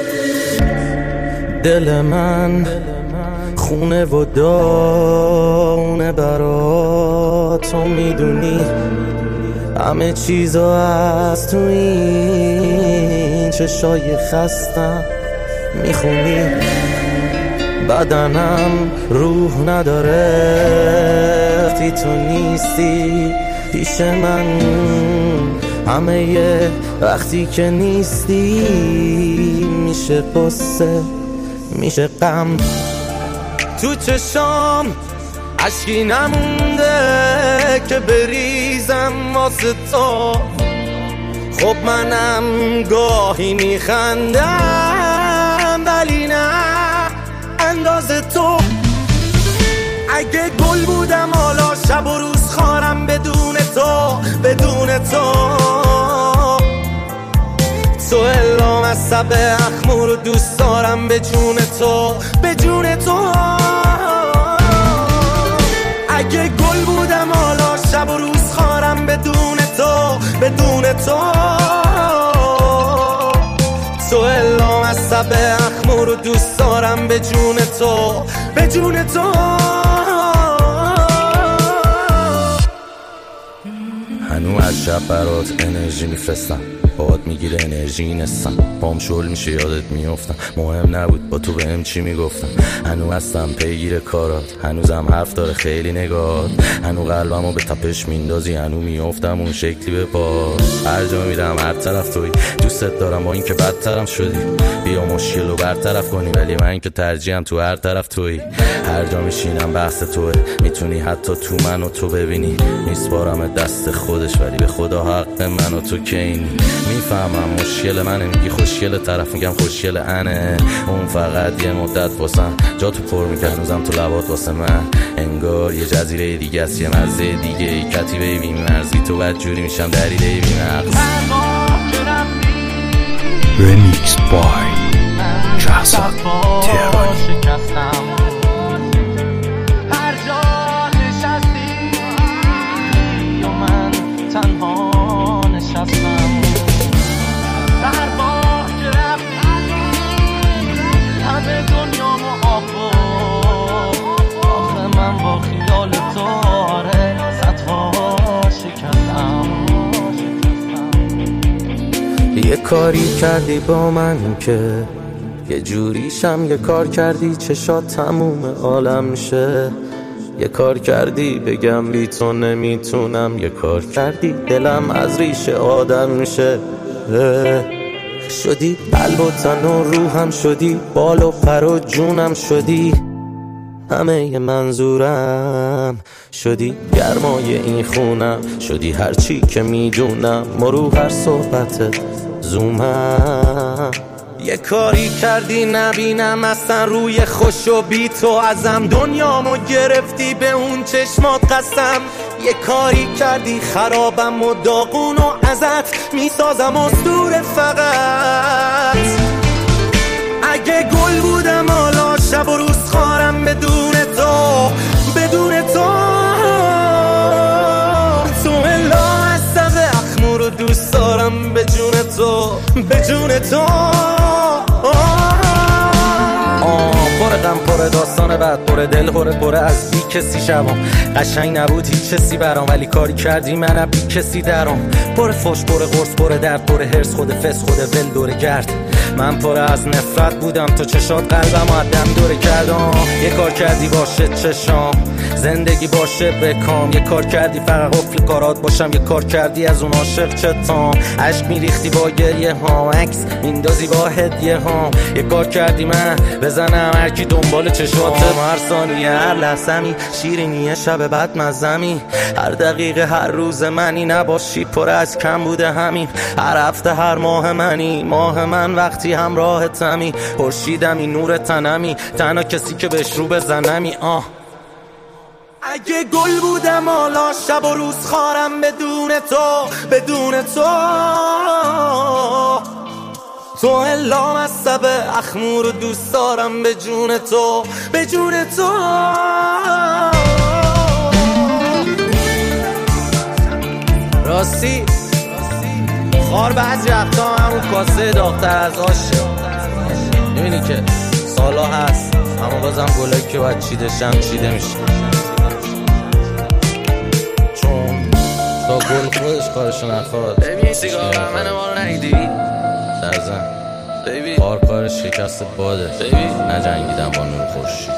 دل من خونه و داونه برات، تو میدونی همه چیزا از تو این چشای خستم میخونی، بدنم روح نداره وقتی تو نیستی پیش من، همه یه وقتی که نیستی میشه قصه میشه غم، تو چشام عشقی نمونده که بریزم واسه تو، خب منم گاهی میخندم ولی نه اندازه تو. اگه گل بودم حالا شب و روز خارم بدون تو، بدون تو تو الام از سب اخمو رو دوست دارم به جون تو، به جون تو. اگه گل بودم حالا شب و روز خارم بدون تو، بدون تو تو الام از سب اخمو رو دوست دارم به جون تو، به جون تو. هنو از شب برات انرژی میفرستم، باهات میگیره انرژی نستم، پام شل میشه یادت میافتم. مهم نبود با تو بهم چی میگفتم، هنوز هستم پیگیر کارات، هنوزم حرف داره خیلی نگات، هنوز قلبمو به تپش میندازی، هنوز میافتم اون شکلی به پاس. هر جا میرم هر طرف توی، دوستت دارم با این که بدترم شدی، بیا مشکل رو برطرف کنی، ولی من که ترجیحم تو هر طرف توی. هر جا میشینم بحث توه، میتونی حتی تو منو تو ببینی، میسپارم دست خودش ولی به خدا حق من و تو که اینی. میفهمم مشکل منه، میگی خوشگل، طرف میگم خوشگل انه، اون فقط یه مدت واسم جا تو پر میکرد، هنوزم تو لبات واسه من انگار یه جزیره دیگه است، یه مرزه دیگه ای کتیبه بی مرزی، تو بدجوری میشم دریده بی مغز. رمیکس بای جهزاد تهرانی. هر جا نشستی و من تنها نشستم، هر بار که رفتی همه دنیامو آب آخه من با خیال تو آره صدها شکستم. یه کاری کردی با من که یه جوریشم، یه کار کردی چشات تموم عالم میشه، یه کار کردی بگم بی تو نمیتونم، یه کار کردی دلم از ریشه آدم میشه. شدی قلب و تن و روحم شدی، بال و پر و جونم شدی، همه ی منظورم شدی، گرمای این خونم شدی، هرچی که میدونم مرو هر صحبتت زومم. یه کاری کردی نبینم اصلا روی خوش و بی تو ازم، دنیامو گرفتی به اون چشمات قسم. یه کاری کردی خرابم و داغون و ازت میسازم اسطوره فقط. اگه گل بودم حالا شب و روز خارم بدون تو، بدون تو تو الا عصب اخمو رو دوست دارم، به جون تو، به جون تو. پر غم پر داستان بعد، پر دل پر از بی کسی شبام، قشنگ نبود هیچ کسی برام، ولی کاری کردی من بی کسی درام. پر فوش پر قرص پر درد پر هرس، خود فس خود ول دور گرد، من پر از نفرت بودم، تو چشات قلبم آدم دوره کردم. یه کار کردی باشه چشام، زندگی باشه بکام، یه کار کردی فقط قفل کارات باشم، یه کار کردی از اون عاشق چتام، عشق میریختی با گریه ها، عکس میندازی با هدیه ها. یه کار کردی من بزنم هر کی دنبال چشاتم، هر ثانیه هر لحظه‌می شیرینیه شب بعد مزمی، هر دقیقه هر روز منی نباشی پر از کم بوده همین، هر هفته هر ماه منی، ماه من وقتی همراهتمی، خورشیدمی نور تنمی، تنها کسی که بهش رو بزنمی. اگه گل بودم حالا شب و روز خارم بدون تو، بدون تو تو الا عصب اخمو رو دوست دارم، به جون تو، به جون تو. راستی خار بعضی وقتا همون کاسه داغ‌تر از آشه، میبینی که سالا هست اما بازم گلایی که باید چیدشم چیده میشه، چون تا گل خودش کارشو نخواد. ببین سیگار من ما رو ندیدی در زن کارش شکست باده، نجنگیدم با نور خورشید.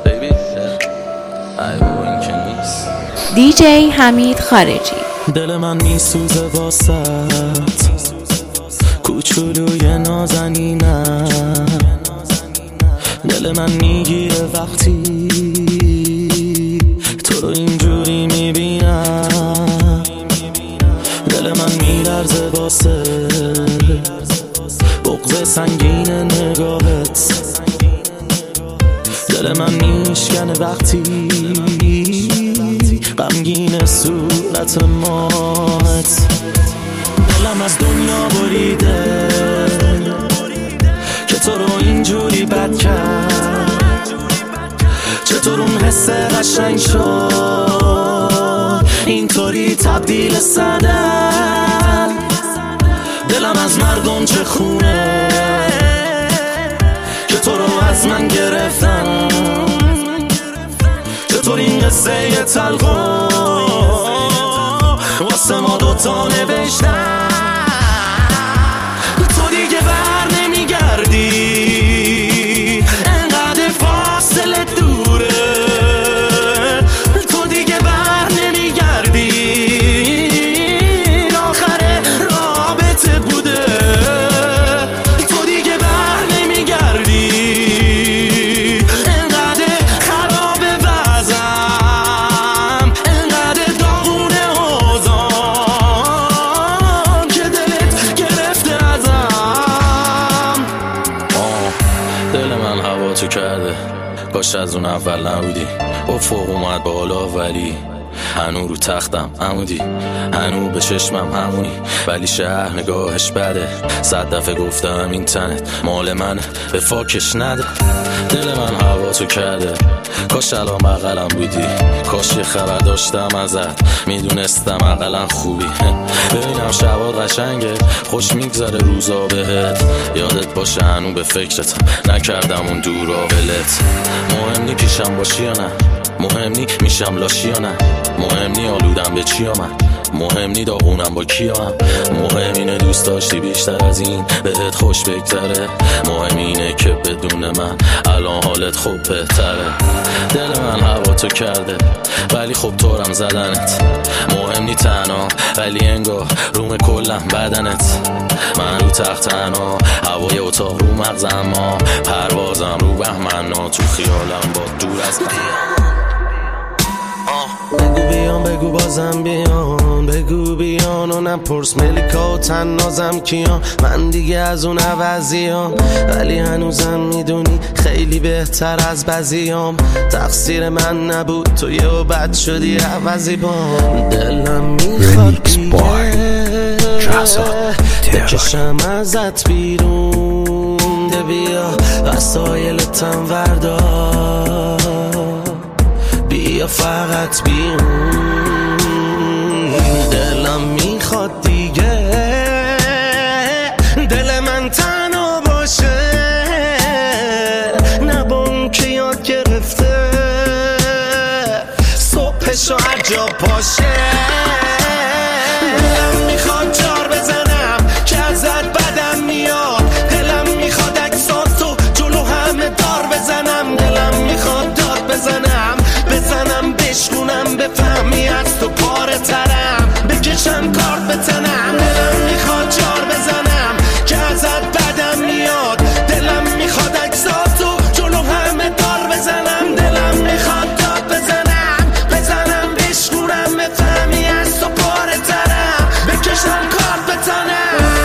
ای بابا این که نیست. دیجی حمید خارجی. دل من میسوزه واسط کوچولوی نازنینم، دل من میگیره وقتی تو رو اینجوری میبینم، دل من میلرزه واسه بغض سنگین نگاهت، دل من میشکنه وقتی غمگین صورت ماهت، دلم از دنیا بریده که تو رو اینجوری بد کرد، چطور اون حس قشنگ شد اینطوری تبدیل صدم، دلم از مردم چه خونه که تو رو از من گرفتم، چطور این قصه تلخو واسه ما دوتا نوشتم. کاش از اون اول نبودی. افق اومد بالا ولی هنو رو تختم عمودی، هنو به چشمم همونی، ولی شهر نگاهش بده. 100 دفعه گفتم این تنت مال منه، به فاکش نده. دل من هوا تو کرده، کاش الان بغلم بودی، کاش یه خبر داشتم ازت، میدونستم اقلا خوبی. ببینم شبات قشنگه، خوش میگذره روزا بهت، یادت باشه هنو به فکرتم، نکردم اون دورا ولت. مهم نی پیشم باشی یا نه، مهم نی میشم لاشی یا نه، مهم نی آلودم به چی من، مهم نی داغونم با کیام، مهم اینه دوست داشتی بیشتر از این بهت خوش بگذره، مهم اینه که بدون من الان حالت خوب بهتره. دل من هوا تو کرده ولی خب طورم زدنت، مهم نی تنها ولی انگار روم کلم بدنت. من رو تخت تنها، هوای اتاق رو مغزم، ما پروازم رو بهمنا، تو خیالم با دور از بگو بیان بگو بازم بیان، بگو بیان و نپرس ملیکا و تنازم کیان. من دیگه از اون عوضیام ولی هنوزم میدونی خیلی بهتر از بعضیام. تقصیر من نبود تو یه و بد شدی عوضی بام. دلم میخواد دیگه بکشم ازت بیرون، ده بیا وسایلتم وردار، بیا فقط بیرون. دلم میخواد دیگه دل من تنها باشه، نبون که یاد گرفته صبحشو هر جا پاشه. دلم میخواد جار بزنم که ازت بدم میاد، دلم میخواد عکساتو جلو همه دار بزنم، دلم میخواد داد بزنم بشکونم بفهمی از تو پاره ترم، بکشم کارت به تنم. دلم میخواد جار بزنم که ازت بدم میاد، دلم میخواد عکساتو جلو همه دار بزنم، دلم میخواد داد بزنم بشکونم بفهمی از تو پاره ترم، بکشم کارت به تنم.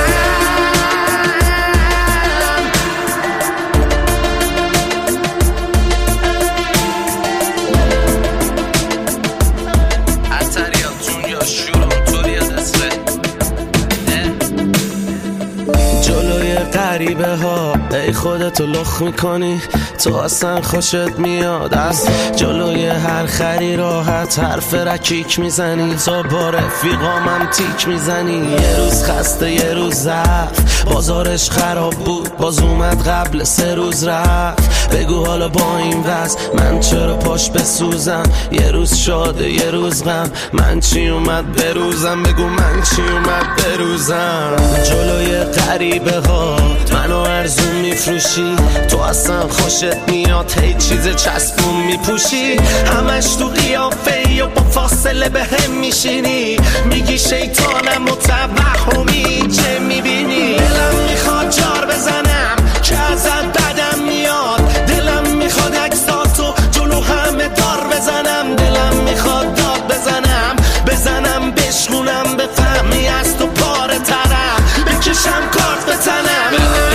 غریبه ها ای خودتو لخ میکنی، تو اصلا خوشت میاد از جلوی هر خری راحت حرف رکیک میزنی، تو با رفیقامم تیک میزنی. یه روز خسته یه روز ضعف، بازارش خراب بود باز اومد قبل 3 روز رفت. بگو حالا با این وضع من چرا پاش بسوزم، یه روز شاده یه روز غم، من چی اومد بروزم، بگو من چی اومد بروزم. جلوی غریبه ها منو ارزون میفروشی، تو اصلا خوشت میاد هی چیز چسبون میپوشی، همش تو قیافه و با فاصله به هم میشینی، میگی شیطانم و توهمی چه میبینی. دلم میخواد جار بزنم که ازت بدم میاد، دلم میخواد عکساتو جلو همه دار بزنم، دلم میخواد داد بزنم بشکونم بفهمی از تو پاره ترم، بکشم کارت به تنم.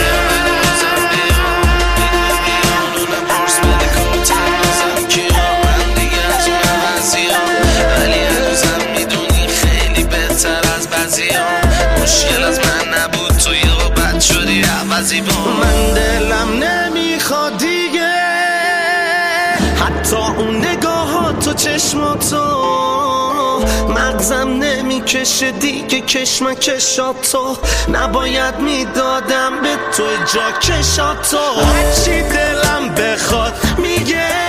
مشکل از من نبود تو یه بد شدی عوضی با من. دلم نمیخواد دیگه حتی اون نگاهات و چشماتو، مغزم نمیکشه دیگه کشمکشاتو، نباید میدادم به تو جا کشاتو. هرچی دلم بخواد میگه